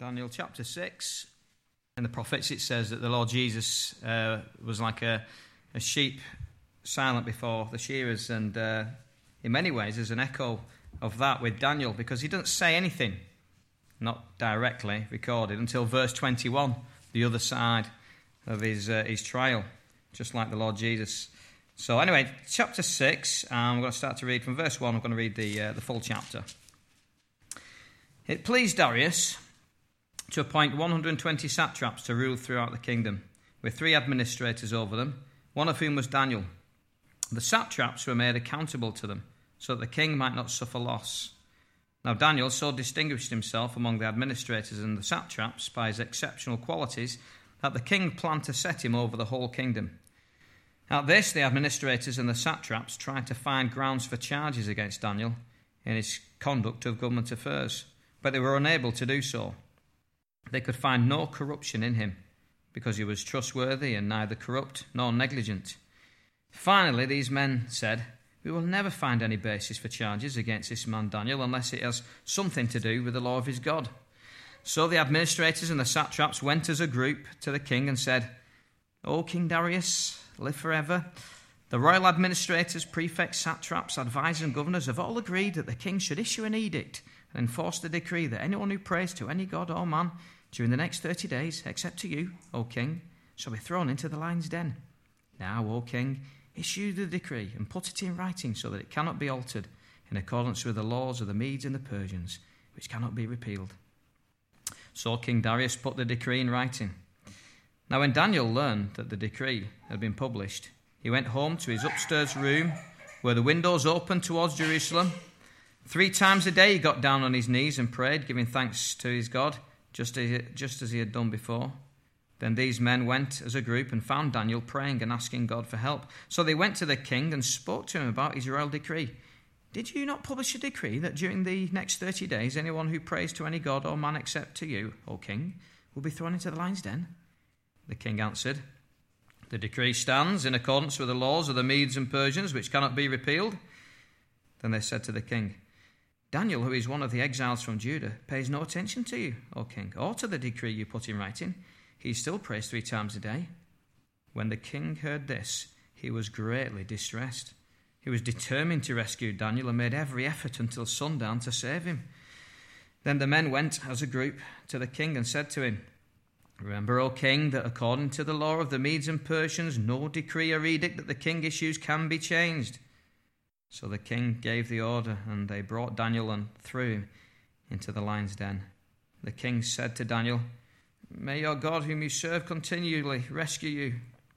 Daniel chapter 6. In the prophets it says that the Lord Jesus was like a sheep silent before the shearers, and in many ways there's an echo of that with Daniel, because he doesn't say anything, not directly recorded, until verse 21, the other side of his trial, just like the Lord Jesus. So anyway, chapter 6, I'm going to start to read from verse 1. I'm going to read the full chapter. It pleased Darius to appoint 120 satraps to rule throughout the kingdom, with 3 administrators over them, one of whom was Daniel. The satraps were made accountable to them, so that the king might not suffer loss. Now Daniel so distinguished himself among the administrators and the satraps by his exceptional qualities that the king planned to set him over the whole kingdom. At this, the administrators and the satraps tried to find grounds for charges against Daniel in his conduct of government affairs, but they were unable to do so. They could find no corruption in him, because he was trustworthy and neither corrupt nor negligent. Finally, these men said, "We will never find any basis for charges against this man Daniel unless it has something to do with the law of his God." So the administrators and the satraps went as a group to the king and said, "O King Darius, live forever. The royal administrators, prefects, satraps, advisors and governors have all agreed that the king should issue an edict and enforce the decree that anyone who prays to any god or man during the next 30 days, except to you, O king, shall be thrown into the lion's den. Now, O king, issue the decree and put it in writing so that it cannot be altered, in accordance with the laws of the Medes and the Persians, which cannot be repealed." So King Darius put the decree in writing. Now when Daniel learned that the decree had been published, he went home to his upstairs room, where the windows opened towards Jerusalem. 3 times a day he got down on his knees and prayed, giving thanks to his God, just as he had done before. Then these men went as a group and found Daniel praying and asking God for help. So they went to the king and spoke to him about his royal decree. "Did you not publish a decree that during the next 30 days anyone who prays to any god or man except to you, O king, will be thrown into the lion's den?" The king answered, "The decree stands in accordance with the laws of the Medes and Persians, which cannot be repealed." Then they said to the king, "Daniel, who is one of the exiles from Judah, pays no attention to you, O king, or to the decree you put in writing. He still prays 3 times a day." When the king heard this, he was greatly distressed. He was determined to rescue Daniel and made every effort until sundown to save him. Then the men went as a group to the king and said to him, "Remember, O king, that according to the law of the Medes and Persians, no decree or edict that the king issues can be changed." So the king gave the order, and they brought Daniel and threw him into the lion's den. The king said to Daniel, "May your God, whom you serve continually, rescue you."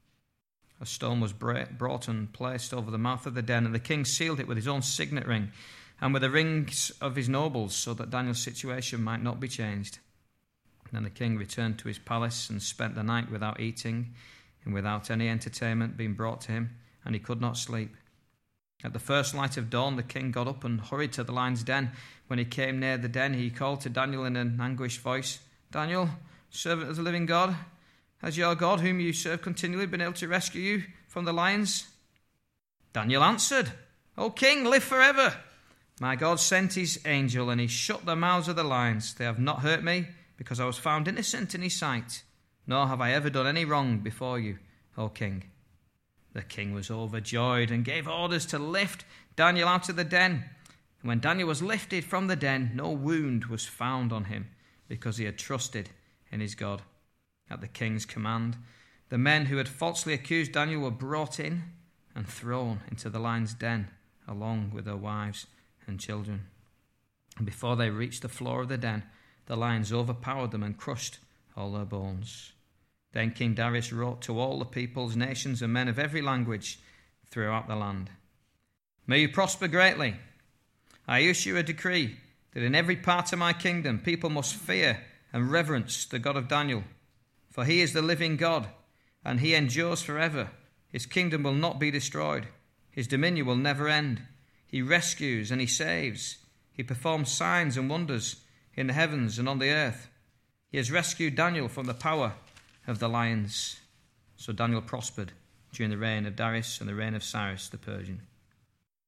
A stone was brought and placed over the mouth of the den, and the king sealed it with his own signet ring and with the rings of his nobles, so that Daniel's situation might not be changed. Then the king returned to his palace and spent the night without eating and without any entertainment being brought to him, and he could not sleep. At the first light of dawn, the king got up and hurried to the lion's den. When he came near the den, he called to Daniel in an anguished voice, "Daniel, servant of the living God, has your God, whom you serve continually, been able to rescue you from the lions?" Daniel answered, "O king, live forever. My God sent his angel, and he shut the mouths of the lions. They have not hurt me, because I was found innocent in his sight, nor have I ever done any wrong before you, O king." The king was overjoyed and gave orders to lift Daniel out of the den. And when Daniel was lifted from the den, no wound was found on him, because he had trusted in his God. At the king's command, the men who had falsely accused Daniel were brought in and thrown into the lion's den, along with their wives and children. And before they reached the floor of the den, the lions overpowered them and crushed all their bones. Then King Darius wrote to all the peoples, nations, and men of every language throughout the land, "May you prosper greatly. I issue a decree that in every part of my kingdom people must fear and reverence the God of Daniel. For he is the living God, and he endures forever. His kingdom will not be destroyed. His dominion will never end. He rescues and he saves. He performs signs and wonders in the heavens and on the earth. He has rescued Daniel from the power of the lions." So Daniel prospered during the reign of Darius and the reign of Cyrus the Persian.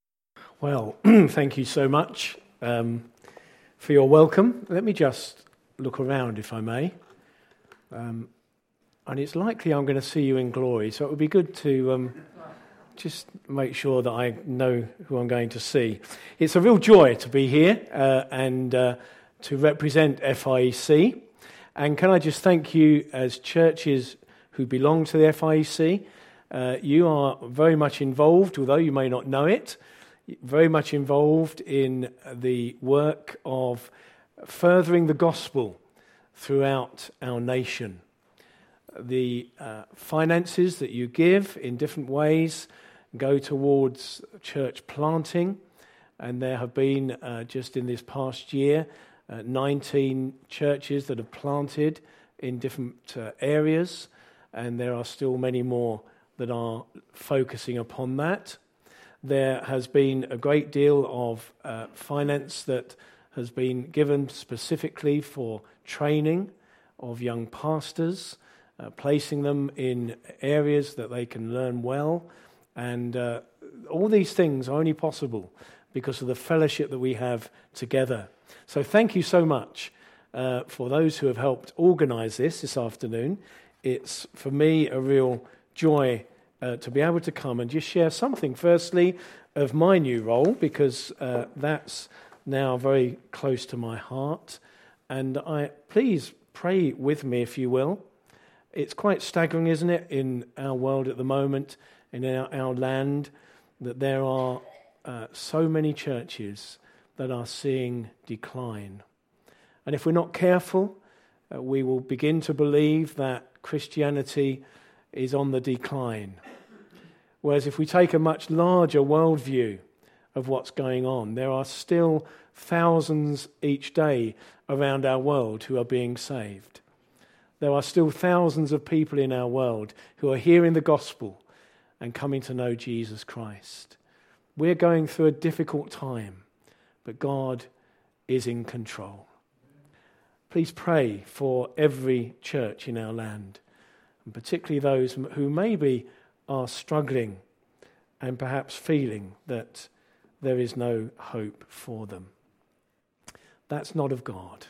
Well, thank you so much for your welcome. Let me just look around, if I may. And it's likely I'm going to see you in glory, so it would be good to just make sure that I know who I'm going to see. It's a real joy to be here and to represent FIEC. And can I just thank you as churches who belong to the FIEC. You are very much involved, although you may not know it, very much involved in the work of furthering the gospel throughout our nation. The finances that you give in different ways go towards church planting, and there have been, just in this past year, 19 churches that have planted in different areas, and there are still many more that are focusing upon that. There has been a great deal of finance that has been given specifically for training of young pastors, placing them in areas that they can learn well. And all these things are only possible because of the fellowship that we have together. So thank you so much for those who have helped organise this afternoon. It's, for me, a real joy to be able to come and just share something, firstly, of my new role, because that's now very close to my heart. And please pray with me, if you will. It's quite staggering, isn't it, in our world at the moment, in our land, that there are so many churches that are seeing decline. And if we're not careful, we will begin to believe that Christianity is on the decline. Whereas if we take a much larger worldview of what's going on, there are still thousands each day around our world who are being saved. There are still thousands of people in our world who are hearing the gospel and coming to know Jesus Christ. We're going through a difficult time, but God is in control. Please pray for every church in our land, and particularly those who maybe are struggling and perhaps feeling that there is no hope for them. That's not of God.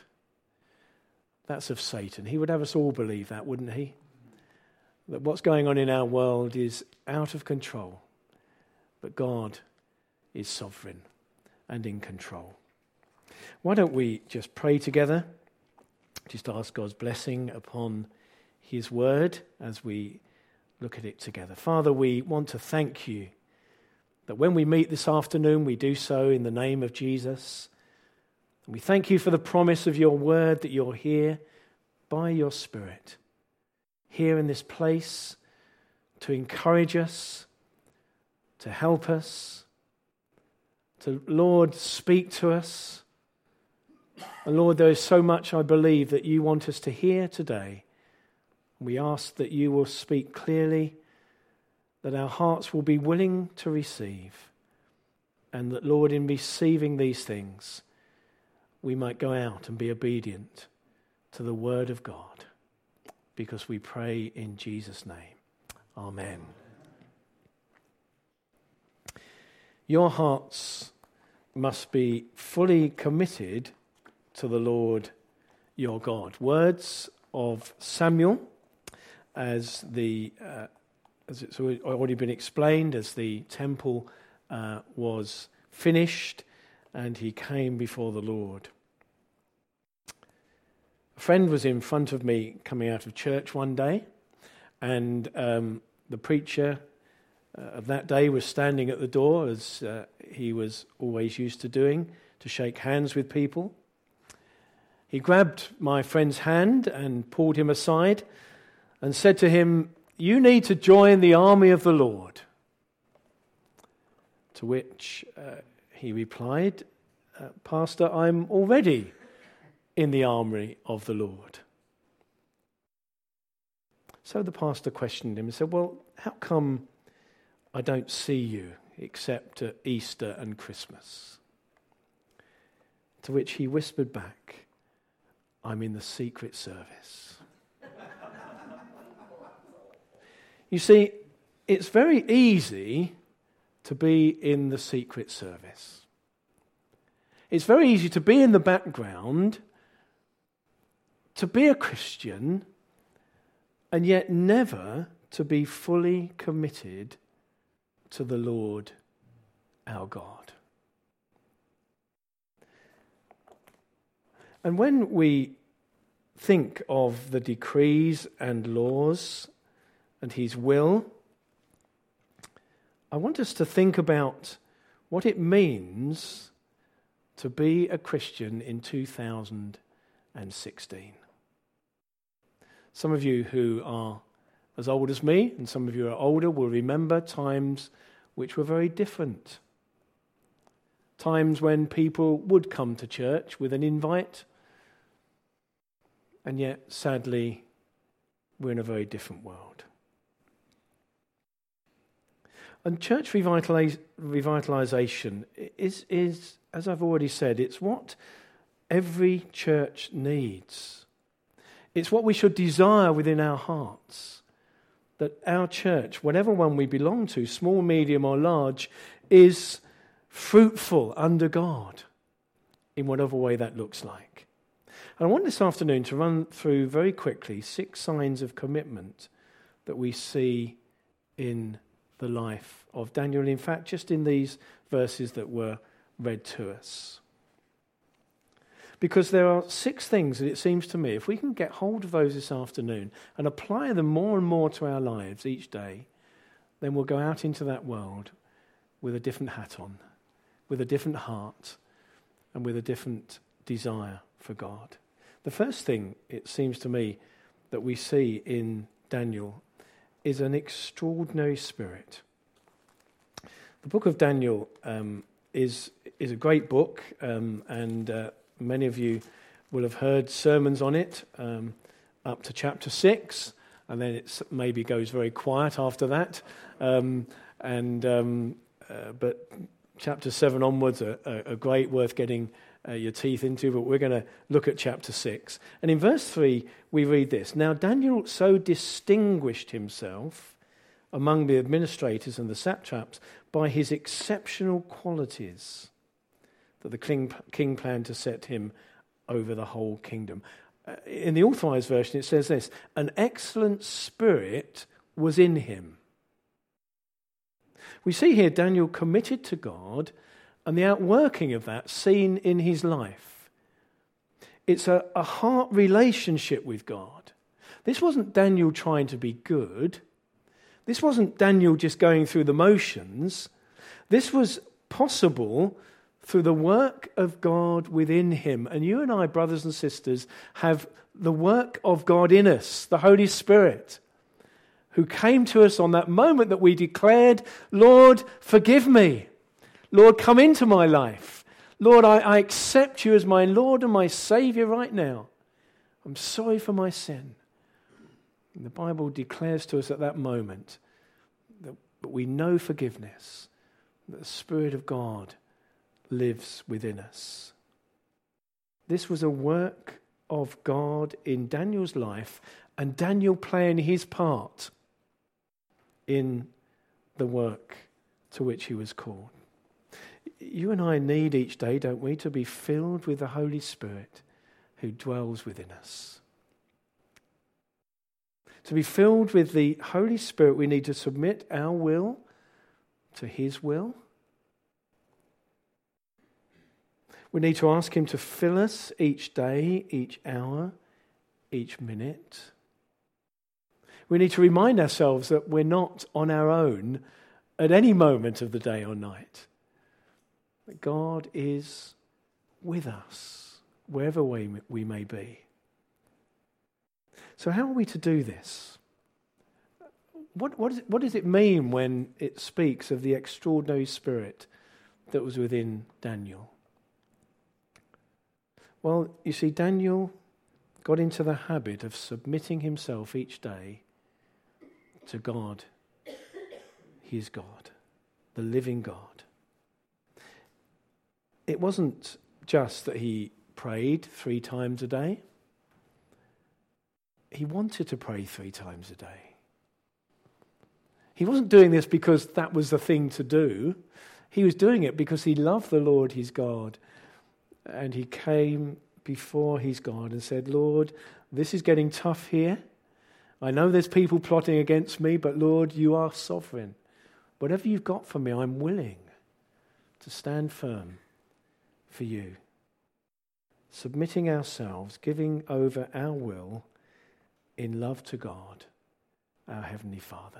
That's of Satan. He would have us all believe that, wouldn't he? That what's going on in our world is out of control, but God is sovereign and in control. Why don't we just pray together? Just ask God's blessing upon his word as we look at it together. Father, we want to thank you that when we meet this afternoon, we do so in the name of Jesus. We thank you for the promise of your word that you're here by your Spirit, here in this place to encourage us, to help us, to, Lord, speak to us. And Lord, there is so much, I believe, that you want us to hear today. We ask that you will speak clearly, that our hearts will be willing to receive, and that, Lord, in receiving these things, we might go out and be obedient to the word of God, because we pray in Jesus' name. Amen. Your hearts must be fully committed to the Lord your God. Words of Samuel, as it's already been explained, as the temple was finished and he came before the Lord. A friend was in front of me coming out of church one day, and the preacher of that day was standing at the door, as he was always used to doing, to shake hands with people. He grabbed my friend's hand and pulled him aside and said to him, "You need to join the army of the Lord." To which he replied, "Pastor, I'm already in the army of the Lord." So the pastor questioned him and said, "Well, how come I don't see you except at Easter and Christmas?" To which he whispered back, "I'm in the secret service." You see, it's very easy to be in the secret service. It's very easy to be in the background to be a Christian and yet never to be fully committed to the Lord our God. And when we think of the decrees and laws and his will, I want us to think about what it means to be a Christian in 2016. Some of you who are as old as me, and some of you are older, will remember times which were very different. Times when people would come to church with an invite, and yet, sadly, we're in a very different world. And church revitalisation is, as I've already said, it's what every church needs. It's what we should desire within our hearts, that our church, whatever one we belong to, small, medium or large, is fruitful under God in whatever way that looks like. And I want this afternoon to run through very quickly 6 signs of commitment that we see in the life of Daniel. In fact, just in these verses that were read to us. Because there are 6 things that it seems to me, if we can get hold of those this afternoon and apply them more and more to our lives each day, then we'll go out into that world with a different hat on, with a different heart, and with a different desire for God. The first thing, it seems to me, that we see in Daniel is an extraordinary spirit. The book of Daniel is a great book, and many of you will have heard sermons on it up to chapter 6, and then it maybe goes very quiet after that. But chapter 7 onwards are great, worth getting your teeth into, but we're going to look at chapter 6. And in verse 3, we read this: "Now Daniel so distinguished himself among the administrators and the satraps by his exceptional qualities that the king planned to set him over the whole kingdom." In the Authorized Version, it says this: "An excellent spirit was in him." We see here Daniel committed to God, and the outworking of that seen in his life. It's a heart relationship with God. This wasn't Daniel trying to be good. This wasn't Daniel just going through the motions. This was possible through the work of God within him. And you and I, brothers and sisters, have the work of God in us, the Holy Spirit, who came to us on that moment that we declared, "Lord, forgive me. Lord, come into my life. Lord, I accept you as my Lord and my Saviour right now. I'm sorry for my sin." And the Bible declares to us at that moment that we know forgiveness, that the Spirit of God lives within us. This was a work of God in Daniel's life, and Daniel playing his part in the work to which he was called. You and I need each day, don't we, to be filled with the Holy Spirit who dwells within us. To be filled with the Holy Spirit, we need to submit our will to his will. We need to ask him to fill us each day, each hour, each minute. We need to remind ourselves that we're not on our own at any moment of the day or night. That God is with us wherever we may be. So how are we to do this? What does it mean when it speaks of the extraordinary spirit that was within Daniel? Well, you see, Daniel got into the habit of submitting himself each day to God, his God, the living God. It wasn't just that he prayed 3 times a day. He wanted to pray 3 times a day. He wasn't doing this because that was the thing to do. He was doing it because he loved the Lord his God, and he came before his God and said, Lord, this is getting tough here. I know there's people plotting against me, but Lord, you are sovereign. Whatever you've got for me, I'm willing to stand firm for you. Submitting ourselves, giving over our will in love to God, our Heavenly Father.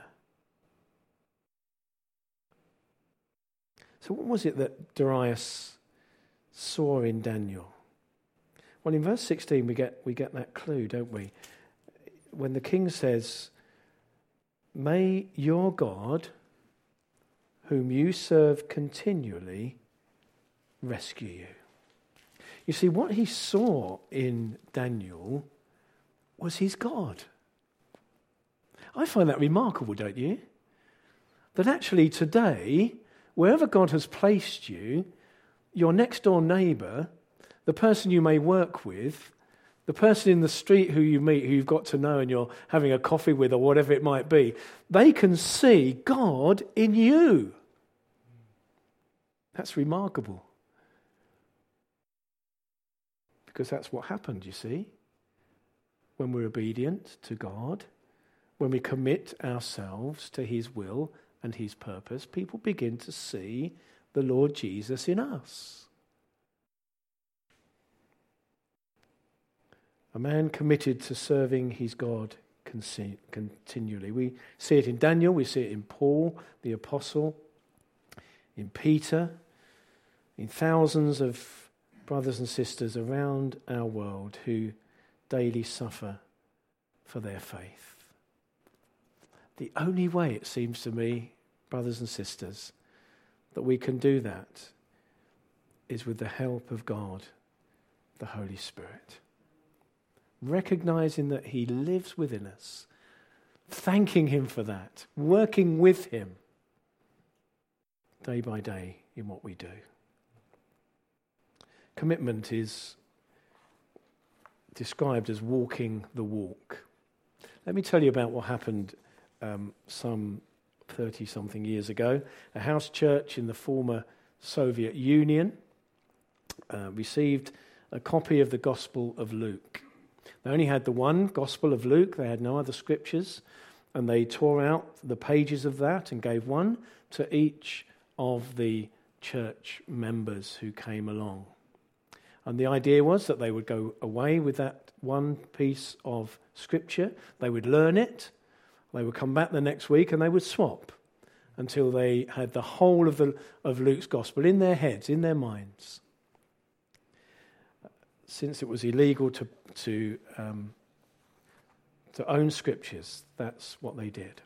So what was it that Darius saw in Daniel? Well, in verse 16 we get that clue, don't we? When the king says, may your God, whom you serve continually, rescue you. You see, what he saw in Daniel was his God. I find that remarkable, don't you? That actually today, wherever God has placed you, your next door neighbour, the person you may work with, the person in the street who you meet, who you've got to know and you're having a coffee with or whatever it might be, they can see God in you. That's remarkable. Because that's what happened, you see. When we're obedient to God, when we commit ourselves to his will and his purpose, people begin to see the Lord Jesus in us. A man committed to serving his God continually. We see it in Daniel, we see it in Paul, the apostle, in Peter, in thousands of brothers and sisters around our world who daily suffer for their faith. The only way, it seems to me, brothers and sisters, that we can do that is with the help of God, the Holy Spirit. Recognizing that he lives within us, thanking him for that, working with him day by day in what we do. Commitment is described as walking the walk. Let me tell you about what happened some 30-something years ago. A house church in the former Soviet Union received a copy of the Gospel of Luke. They only had the one Gospel of Luke, they had no other scriptures, and they tore out the pages of that and gave one to each of the church members who came along. And the idea was that they would go away with that one piece of scripture, they would learn it, they would come back the next week and they would swap until they had the whole of Luke's Gospel in their heads, in their minds. Since it was illegal to own scriptures, that's what they did.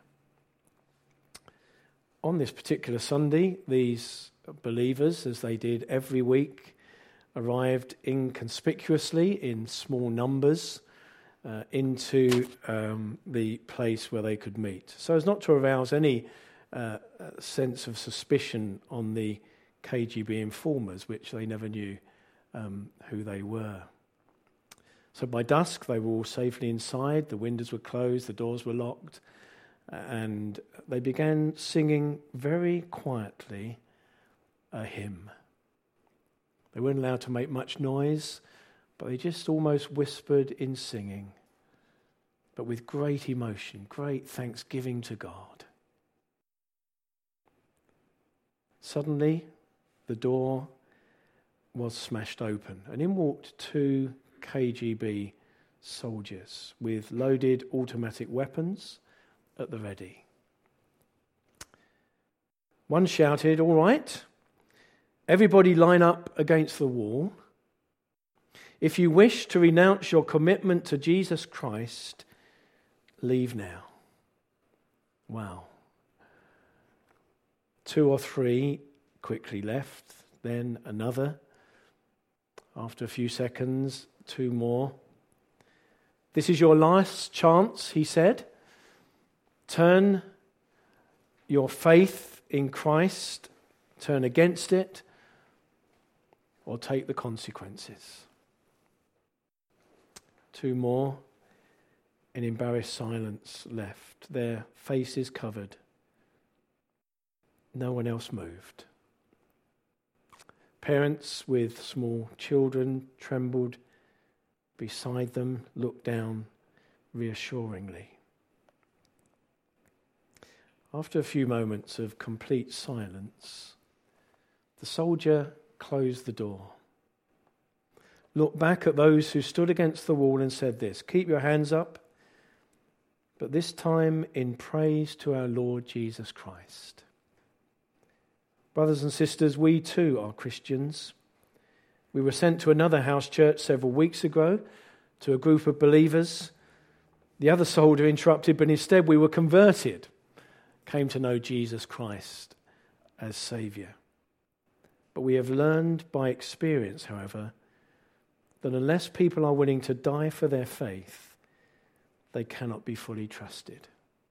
On this particular Sunday, these believers, as they did every week, arrived inconspicuously in small numbers into the place where they could meet, so as not to arouse any sense of suspicion on the KGB informers, which they never knew who they were. So by dusk, they were all safely inside, the windows were closed, the doors were locked, and they began singing very quietly a hymn. They weren't allowed to make much noise, but they just almost whispered in singing, but with great emotion, great thanksgiving to God. Suddenly, the door was smashed open, and in walked two KGB soldiers with loaded automatic weapons at the ready. One shouted, "All right, everybody line up against the wall. If you wish to renounce your commitment to Jesus Christ, leave now." Wow. Two or three quickly left, then another. After a few seconds, two more. "This is your last chance," he said. "Turn your faith in Christ, turn against it, or take the consequences." Two more in embarrassed silence left, their faces covered. No one else moved. Parents with small children trembled beside them, looked down reassuringly. After a few moments of complete silence, the soldier closed the door, looked back at those who stood against the wall and said this, "Keep your hands up, but this time in praise to our Lord Jesus Christ." Brothers and sisters, we too are Christians. We were sent to another house church several weeks ago, to a group of believers. The other soldier interrupted, but instead we were converted, came to know Jesus Christ as Saviour. But we have learned by experience, however, that unless people are willing to die for their faith, they cannot be fully trusted.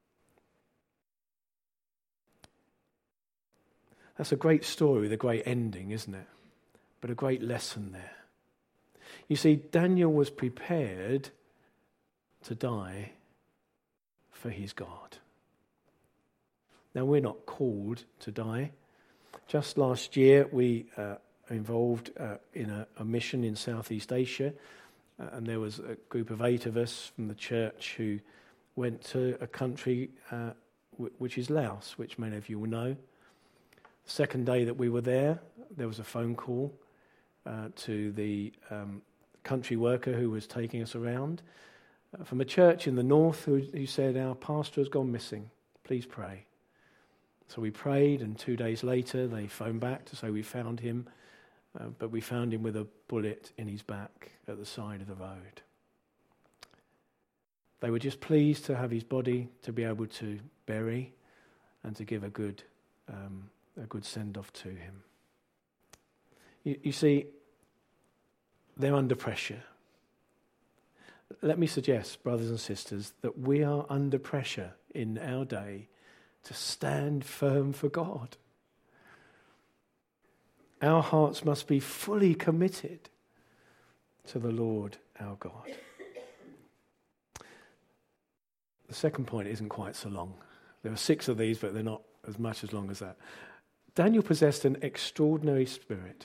That's a great story with a great ending, isn't it? But a great lesson there. You see, Daniel was prepared to die for his God. Now, we're not called to die. Just last year, we are involved in a mission in Southeast Asia, and there was a group of 8 of us from the church who went to a country which is Laos, which many of you will know. The second day that we were there was a phone call to the country worker who was taking us around from a church in the north who said, "Our pastor has gone missing. Please pray." So we prayed, and 2 days later they phoned back to say we found him, but we found him with a bullet in his back at the side of the road. They were just pleased to have his body to be able to bury and to give a good send-off to him. You see, they're under pressure. Let me suggest, brothers and sisters, that we are under pressure in our day to stand firm for God. Our hearts must be fully committed to the Lord our God. The second point isn't quite so long. There are 6 of these, but they're not as much as long as that. Daniel possessed an extraordinary spirit.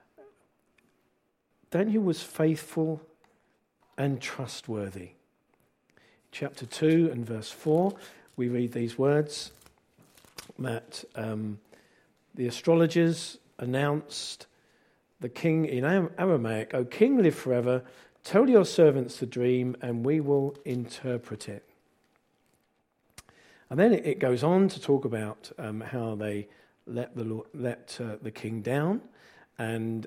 Daniel was faithful and trustworthy. Chapter 2 and verse 4, we read these words that the astrologers announced the king in Aramaic, "O king, live forever. Tell your servants the dream, and we will interpret it." And then it goes on to talk about how they let the king down, and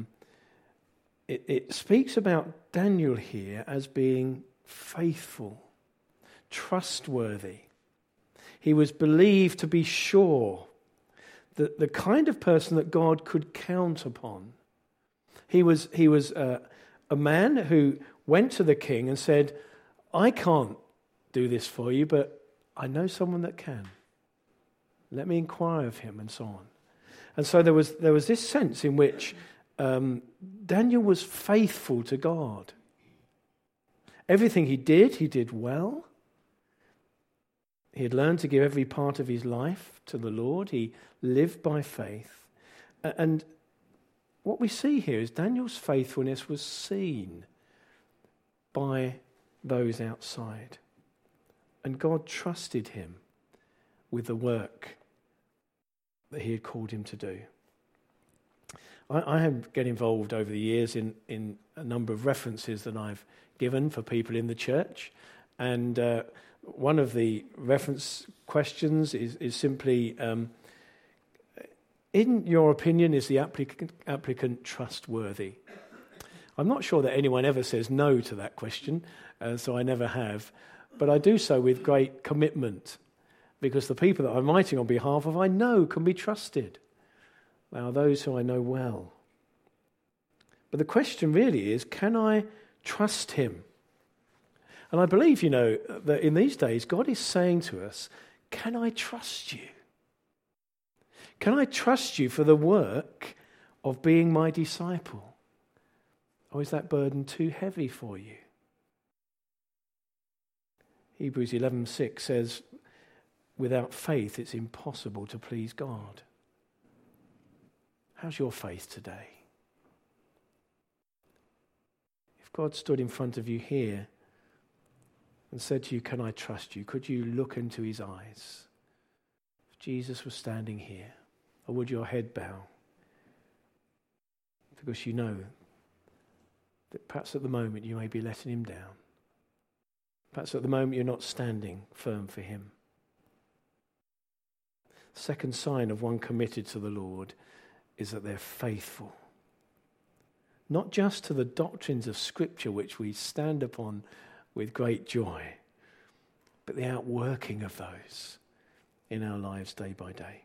it speaks about Daniel here as being faithful, trustworthy. He was believed to be sure, the kind of person that God could count upon. He was a man who went to the king and said, "I can't do this for you, but I know someone that can. Let me inquire of him," and so on. And so there was this sense in which Daniel was faithful to God. Everything he did well. He had learned to give every part of his life to the Lord. He lived by faith. And what we see here is Daniel's faithfulness was seen by those outside. And God trusted him with the work that he had called him to do. I have get involved over the years in a number of references that I've given for people in the church. And one of the reference questions is simply, in your opinion, is the applicant trustworthy? I'm not sure that anyone ever says no to that question, so I never have. But I do so with great commitment, because the people that I'm writing on behalf of I know can be trusted. They are those who I know well. But the question really is, can I trust him? And I believe, that in these days God is saying to us, can I trust you? Can I trust you for the work of being my disciple? Or is that burden too heavy for you? Hebrews 11:6 says, without faith it's impossible to please God. How's your faith today? If God stood in front of you here and said to you, can I trust you? Could you look into his eyes? If Jesus was standing here, or would your head bow? Because you know that perhaps at the moment you may be letting him down. Perhaps at the moment you're not standing firm for him. Second sign of one committed to the Lord is that they're faithful. Not just to the doctrines of Scripture which we stand upon with great joy, but the outworking of those in our lives day by day.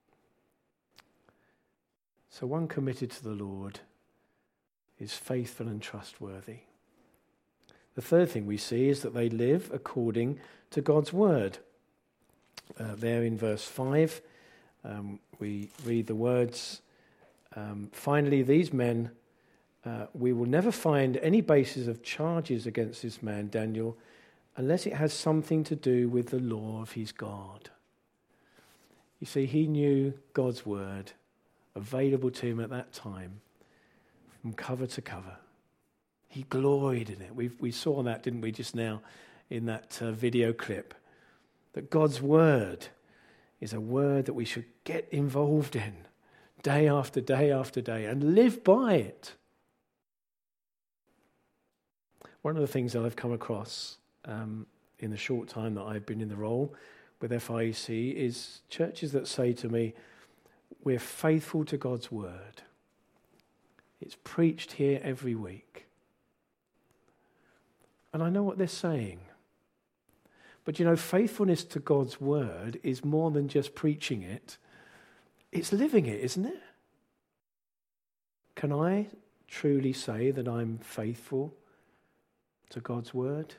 So one committed to the Lord is faithful and trustworthy. The third thing we see is that they live according to God's word. There in verse 5, we read the words, finally these men, we will never find any basis of charges against this man, Daniel, unless it has something to do with the law of his God. You see, he knew God's word available to him at that time from cover to cover. He gloried in it. We saw that, didn't we, just now in that video clip, that God's word is a word that we should get involved in day after day after day and live by it. One of the things that I've come across in the short time that I've been in the role with FIEC is churches that say to me, we're faithful to God's word. It's preached here every week. And I know what they're saying. But you know, faithfulness to God's word is more than just preaching it. It's living it, isn't it? Can I truly say that I'm faithful to God's word?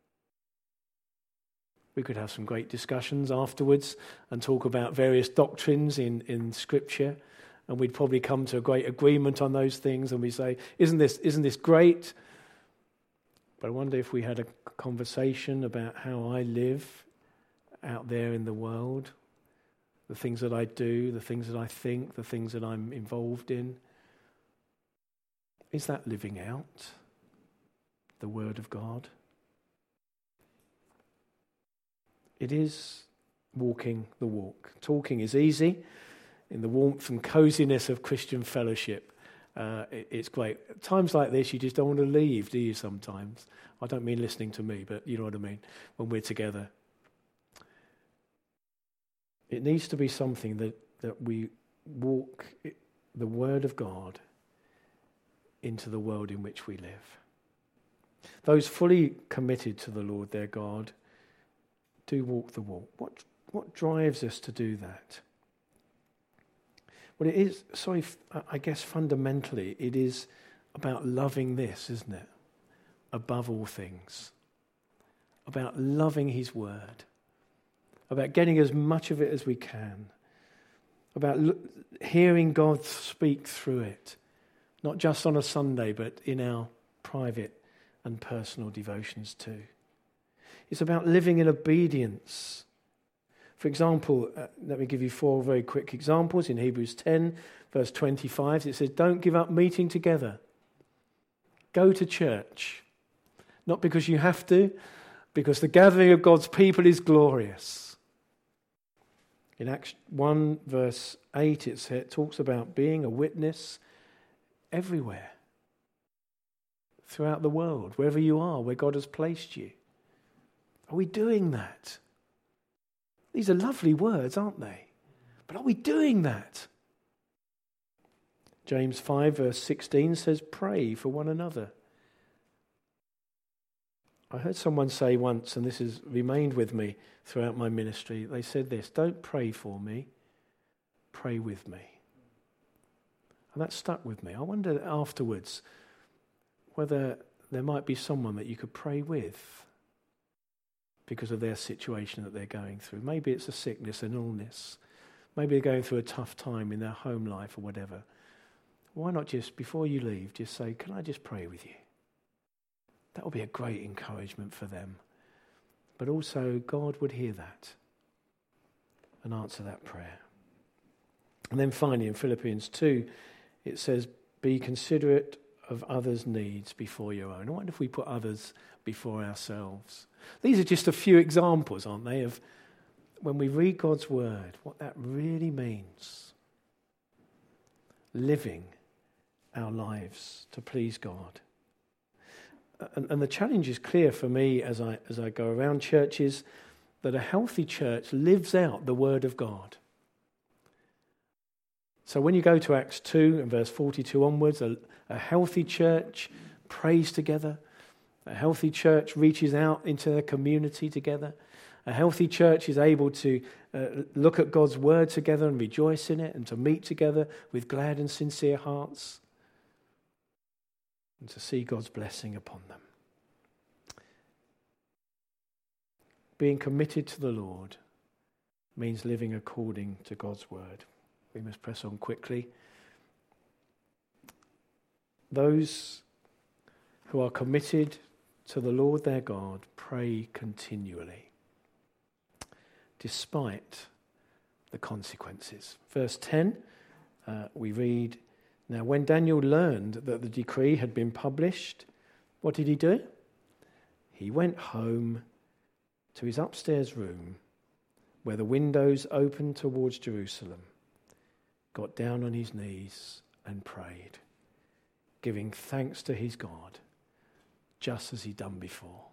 We could have some great discussions afterwards and talk about various doctrines in Scripture, and we'd probably come to a great agreement on those things, and we say, isn't this great? But I wonder if we had a conversation about how I live out there in the world, the things that I do, the things that I think, the things that I'm involved in. Is that living out the Word of God? It is walking the walk. Talking is easy. In the warmth and coziness of Christian fellowship, it's great. At times like this, you just don't want to leave, do you, sometimes? I don't mean listening to me, but you know what I mean, when we're together. It needs to be something that we walk the Word of God into the world in which we live. Those fully committed to the Lord their God do walk the walk. What drives us to do that? Well, it is, I guess fundamentally, it is about loving this, isn't it? Above all things. About loving his word. About getting as much of it as we can. About hearing God speak through it. Not just on a Sunday, but in our private and personal devotions too. It's about living in obedience. For example, let me give you 4 very quick examples. In Hebrews 10, verse 25, it says, don't give up meeting together. Go to church. Not because you have to, because the gathering of God's people is glorious. In Acts 1, verse 8, it talks about being a witness everywhere. Throughout the world, wherever you are, where God has placed you. Are we doing that? These are lovely words, aren't they? But are we doing that? James 5 verse 16 says, pray for one another. I heard someone say once, and this has remained with me throughout my ministry, they said this, don't pray for me, pray with me. And that stuck with me. I wonder afterwards whether there might be someone that you could pray with because of their situation that they're going through. Maybe it's a sickness, an illness. Maybe they're going through a tough time in their home life or whatever. Why not just, before you leave, just say, can I just pray with you? That would be a great encouragement for them. But also, God would hear that and answer that prayer. And then finally, in Philippians 2, it says, be considerate of others' needs before your own? What if we put others before ourselves? These are just a few examples, aren't they, of when we read God's word, what that really means. Living our lives to please God. And the challenge is clear for me as I go around churches, that a healthy church lives out the word of God. So when you go to Acts 2 and verse 42 onwards, a healthy church prays together. A healthy church reaches out into their community together. A healthy church is able to look at God's word together and rejoice in it, and to meet together with glad and sincere hearts, and to see God's blessing upon them. Being committed to the Lord means living according to God's word. We must press on quickly. Those who are committed to the Lord their God pray continually, despite the consequences. Verse 10, we read, "Now when Daniel learned that the decree had been published, what did he do? He went home to his upstairs room, where the windows opened towards Jerusalem, got down on his knees and prayed, giving thanks to his God, just as he'd done before."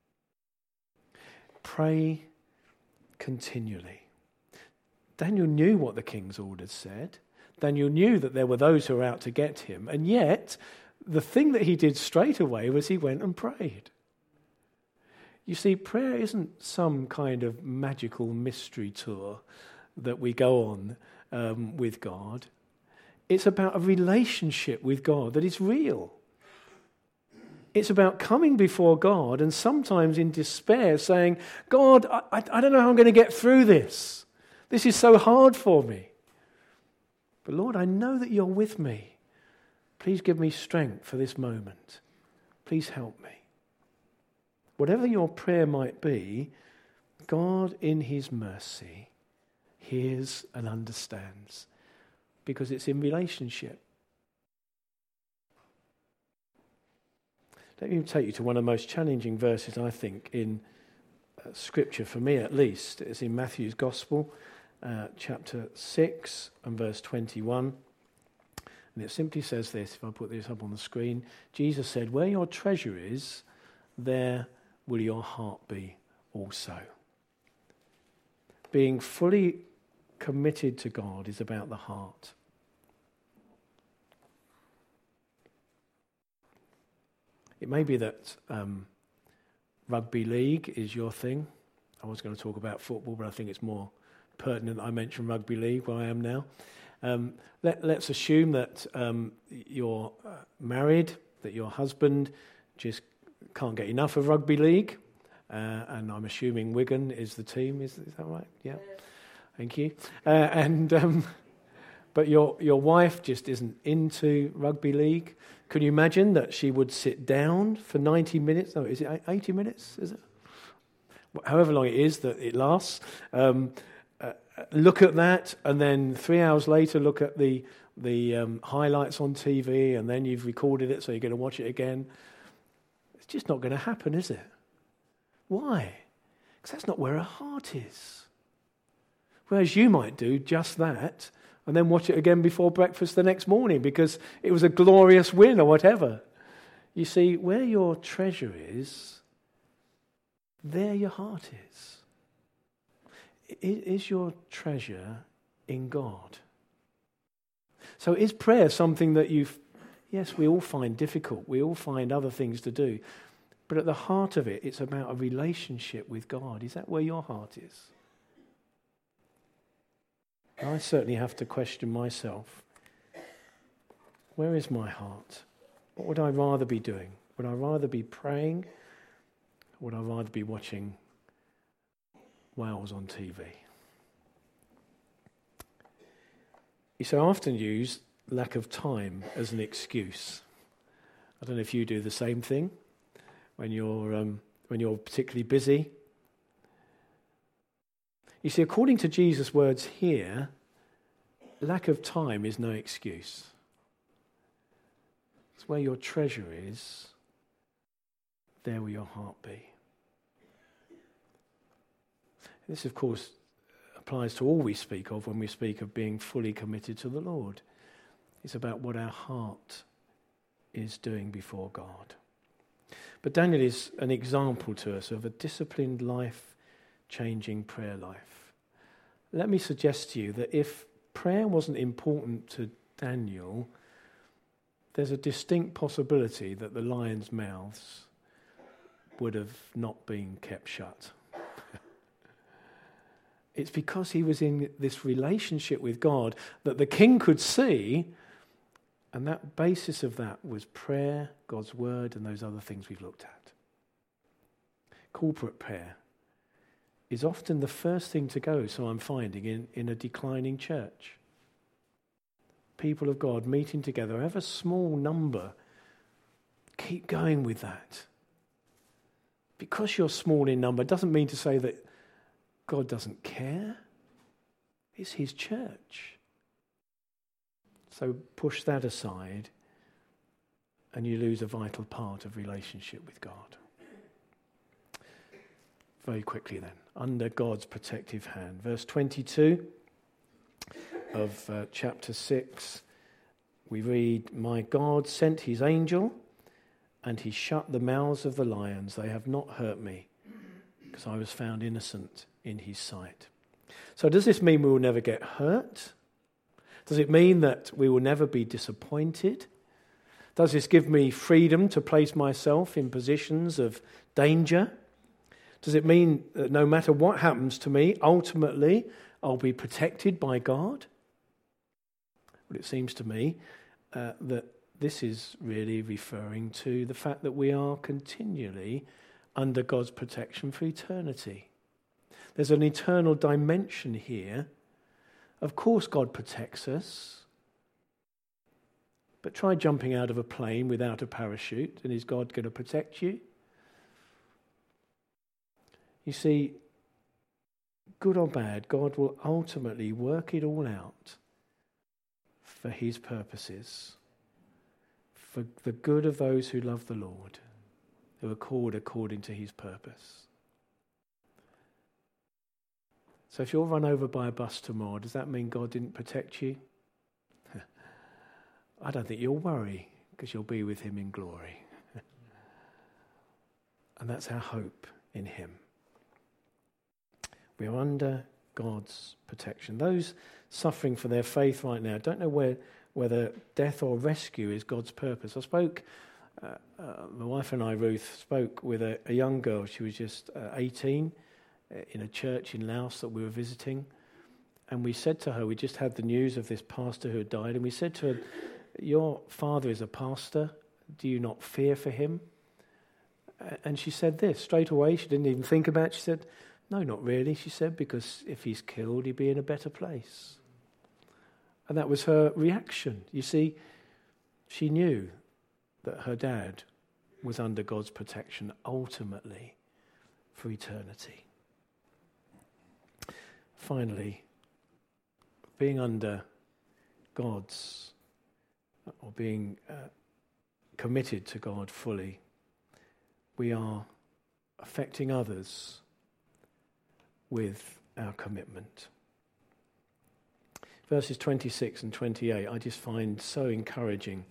Pray continually. Daniel knew what the king's orders said. Daniel knew that there were those who were out to get him, and yet the thing that he did straight away was he went and prayed. You see, prayer isn't some kind of magical mystery tour that we go on with God. It's about a relationship with God that is real. It's about coming before God and sometimes in despair saying, "God, I don't know how I'm going to get through this. This is so hard for me. But Lord, I know that you're with me. Please give me strength for this moment. Please help me." Whatever your prayer might be, God in his mercy hears and understands, because it's in relationship. Let me take you to one of the most challenging verses, I think, in Scripture, for me at least. It's in Matthew's Gospel, chapter 6 and verse 21. And it simply says this, if I put this up on the screen. Jesus said, "Where your treasure is, there will your heart be also." Being fully committed to God is about the heart. It may be that rugby league is your thing. I was going to talk about football, but I think it's more pertinent that I mention rugby league where I am now. Let's assume that you're married, that your husband just can't get enough of rugby league, and I'm assuming Wigan is the team. Is that right? Yeah. Thank you. But your wife just isn't into rugby league. Can you imagine that she would sit down for 90 minutes? No, is it 80 minutes? Is it? However long it is that it lasts. Look at that, and then 3 hours later, look at the highlights on TV, and then you've recorded it, so you're going to watch it again. It's just not going to happen, is it? Why? Because that's not where her heart is. Whereas you might do just that, and then watch it again before breakfast the next morning because it was a glorious win or whatever. You see, where your treasure is, there your heart is. Is your treasure in God? So is prayer something that yes, we all find difficult. We all find other things to do. But at the heart of it, it's about a relationship with God. Is that where your heart is? I certainly have to question myself. Where is my heart? What would I rather be doing? Would I rather be praying? Or would I rather be watching Wales on TV? You so often use lack of time as an excuse. I don't know if you do the same thing when you're particularly busy. You see, according to Jesus' words here, lack of time is no excuse. It's where your treasure is, there will your heart be. This, of course, applies to all we speak of when we speak of being fully committed to the Lord. It's about what our heart is doing before God. But Daniel is an example to us of a disciplined, life-changing prayer life. Let me suggest to you that if prayer wasn't important to Daniel, there's a distinct possibility that the lions' mouths would have not been kept shut. It's because he was in this relationship with God that the king could see, and that basis of that was prayer, God's word, and those other things we've looked at. Corporate prayer is often the first thing to go, so I'm finding, in a declining church. People of God meeting together, have a small number, keep going with that. Because you're small in number doesn't mean to say that God doesn't care. It's his church. So push that aside and you lose a vital part of relationship with God. Very quickly then, under God's protective hand. Verse 22 of chapter 6, we read, "My God sent his angel and he shut the mouths of the lions. They have not hurt me because I was found innocent in his sight." So does this mean we will never get hurt? Does it mean that we will never be disappointed? Does this give me freedom to place myself in positions of danger? Does it mean that no matter what happens to me, ultimately I'll be protected by God? Well, it seems to me that this is really referring to the fact that we are continually under God's protection for eternity. There's an eternal dimension here. Of course God protects us, but try jumping out of a plane without a parachute, and is God going to protect you? You see, good or bad, God will ultimately work it all out for his purposes, for the good of those who love the Lord, who are called according to his purpose. So if you're run over by a bus tomorrow, does that mean God didn't protect you? I don't think you'll worry, because you'll be with him in glory. And that's our hope in him. We are under God's protection. Those suffering for their faith right now don't know whether death or rescue is God's purpose. I spoke, my wife and I, Ruth, spoke with a young girl. She was just 18 in a church in Laos that we were visiting. And we said to her, we just had the news of this pastor who had died, and we said to her, "Your father is a pastor. Do you not fear for him?" And she said this straight away. She didn't even think about it. She said, "No, not really," she said, "because if he's killed, he'd be in a better place." And that was her reaction. You see, she knew that her dad was under God's protection ultimately for eternity. Finally, being under God's, or being committed to God fully, we are affecting others with our commitment. Verses 26 and 28 I just find so encouraging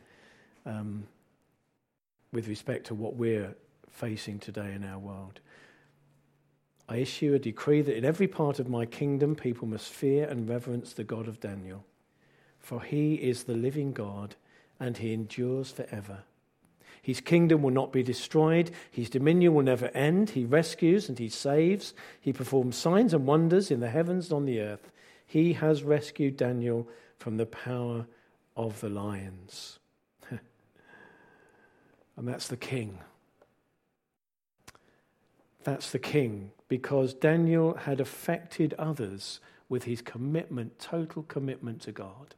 with respect to what we're facing today in our world. "I issue a decree that in every part of my kingdom people must fear and reverence the God of Daniel, for he is the living God and he endures forever. His kingdom will not be destroyed. His dominion will never end. He rescues and he saves. He performs signs and wonders in the heavens and on the earth. He has rescued Daniel from the power of the lions." And that's the king. That's the king, because Daniel had affected others with his commitment, total commitment to God.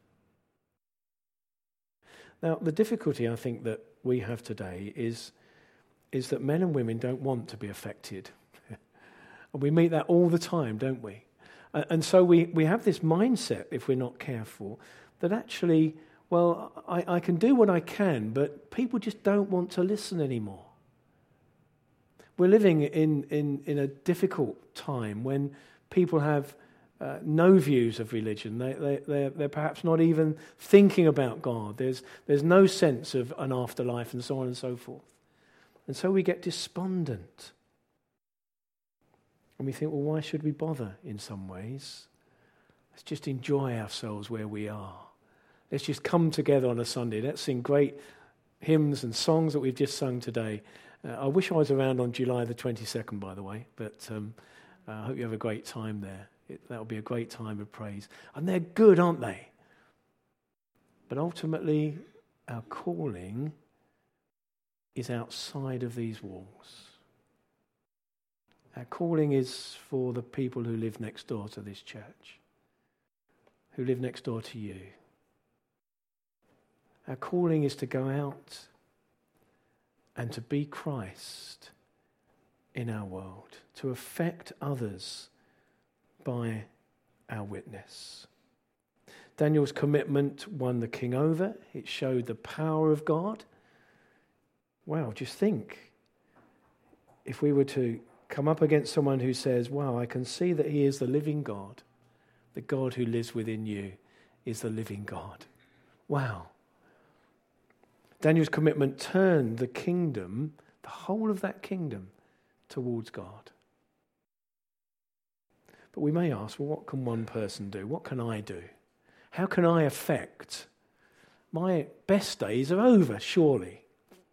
Now, the difficulty I think that we have today is that men and women don't want to be affected. And we meet that all the time, don't we? And so we have this mindset, if we're not careful, that actually well, I can do what I can, but people just don't want to listen anymore. We're living in a difficult time when people have no views of religion. They're perhaps not even thinking about God. There's no sense of an afterlife and so on and so forth. And so we get despondent. And we think, well, why should we bother in some ways? Let's just enjoy ourselves where we are. Let's just come together on a Sunday. Let's sing great hymns and songs that we've just sung today. I wish I was around on July the 22nd, by the way, but I hope you have a great time there. That'll be a great time of praise. And they're good, aren't they? But ultimately, our calling is outside of these walls. Our calling is for the people who live next door to this church, who live next door to you. Our calling is to go out and to be Christ in our world, to affect others by our witness. Daniel's commitment won the king over. It showed the power of God. Wow, just think. If we were to come up against someone who says, wow, I can see that he is the living God. The God who lives within you is the living God. Wow. Daniel's commitment turned the kingdom, the whole of that kingdom, towards God. But we may ask, well, what can one person do? What can I do? How can I affect? My best days are over, surely.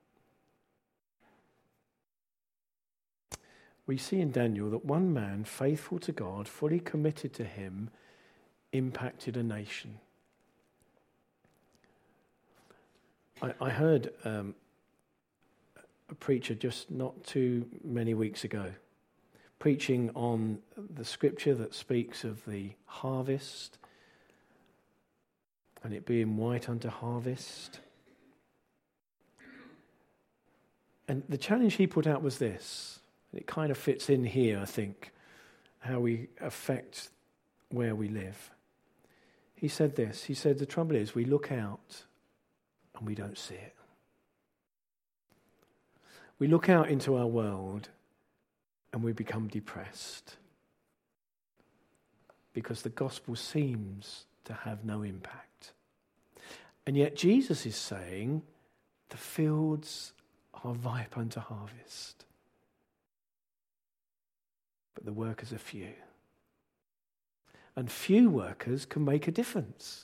We see in Daniel that one man, faithful to God, fully committed to him, impacted a nation. I heard a preacher just not too many weeks ago preaching on the scripture that speaks of the harvest and it being white unto harvest. And the challenge he put out was this. It kind of fits in here, I think, how we affect where we live. He said this. He said, the trouble is we look out and we don't see it. We look out into our world and we become depressed because the gospel seems to have no impact. And yet Jesus is saying the fields are ripe unto harvest, but the workers are few. And few workers can make a difference.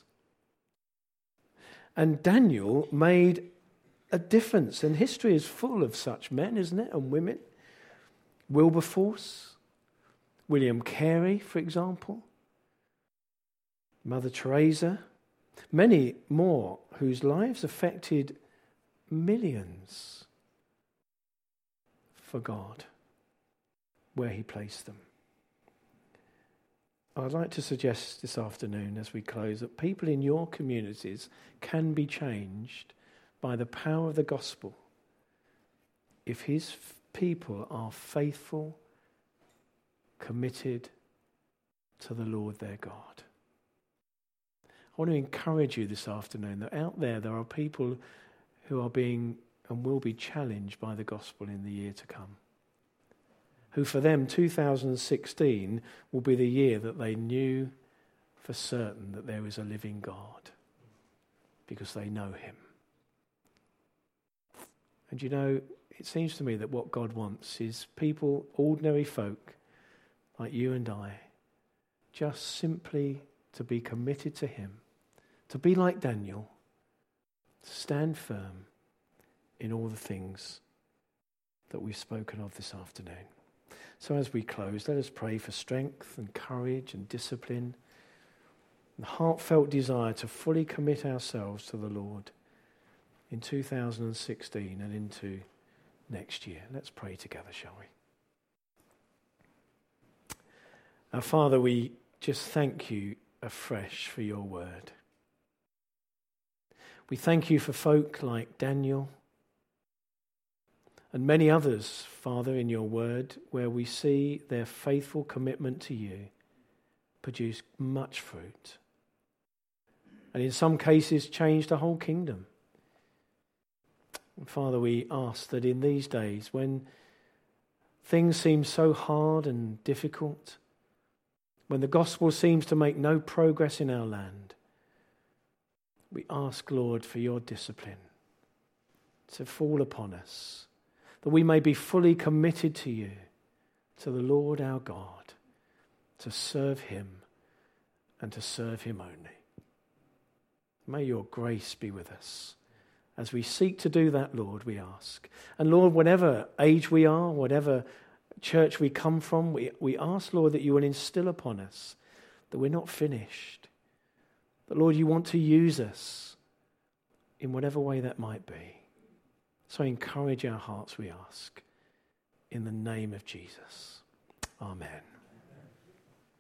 And Daniel made a difference. And history is full of such men, isn't it? And women. Wilberforce, William Carey, for example, Mother Teresa, many more whose lives affected millions for God, where he placed them. I'd like to suggest this afternoon as we close that people in your communities can be changed by the power of the gospel if his people are faithful, committed to the Lord their God. I want to encourage you this afternoon that out there are people who are being and will be challenged by the gospel in the year to come, who for them 2016 will be the year that they knew for certain that there is a living God because they know him. And you know, it seems to me that what God wants is people, ordinary folk like you and I, just simply to be committed to him, to be like Daniel, to stand firm in all the things that we've spoken of this afternoon. So as we close, let us pray for strength and courage and discipline and heartfelt desire to fully commit ourselves to the Lord in 2016 and into next year. Let's pray together, shall we? Our Father, we just thank you afresh for your word. We thank you for folk like Daniel and many others, Father, in your word, where we see their faithful commitment to you produce much fruit. and in some cases changed a whole kingdom. And Father, we ask that in these days when things seem so hard and difficult, when the gospel seems to make no progress in our land, we ask, Lord, for your discipline to fall upon us, that we may be fully committed to you, to the Lord our God, to serve him and to serve him only. May your grace be with us as we seek to do that, Lord, we ask. And Lord, whatever age we are, whatever church we come from, we ask, Lord, that you will instill upon us that we're not finished. But Lord, you want to use us in whatever way that might be. So encourage our hearts, we ask, in the name of Jesus. Amen.